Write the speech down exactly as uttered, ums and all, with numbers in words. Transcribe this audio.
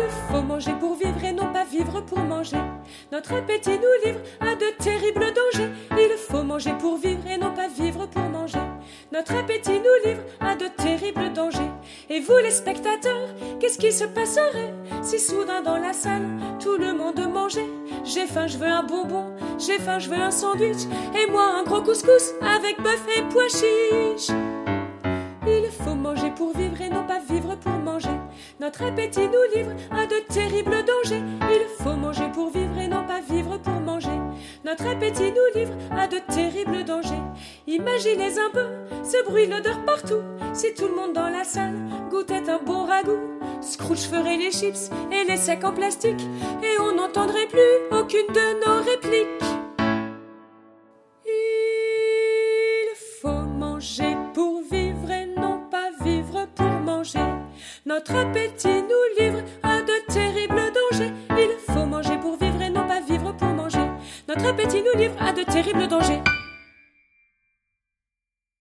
faut manger pour vivre et non pas vivre pour manger. Notre appétit nous livre à de terribles dangers. Il faut manger pour vivre et non pas vivre pour manger. Notre appétit nous livre à de terribles dangers. Et vous les spectateurs, qu'est-ce qui se passerait si soudain dans la salle tout le monde mangeait? J'ai faim, je veux un bonbon, j'ai faim, je veux un sandwich, et moi un gros couscous avec bœuf et pois chiches. Il faut manger pour vivre et non pas vivre pour manger. Notre appétit nous livre à de terribles dangers. Il faut manger pour vivre et non pas vivre pour manger. Notre appétit nous livre à de terribles dangers. Imaginez un peu ce bruit, l'odeur partout. Si tout le monde dans la salle goûtait un bon ragoût, Scrooge ferait les chips et les sacs en plastique, et on n'entendrait plus aucune de nos répliques. Il faut manger pour vivre et non pas vivre pour manger. Notre appétit nous livre à de terribles dangers. Il faut manger pour vivre et non pas vivre pour manger. Notre appétit nous livre à de terribles dangers.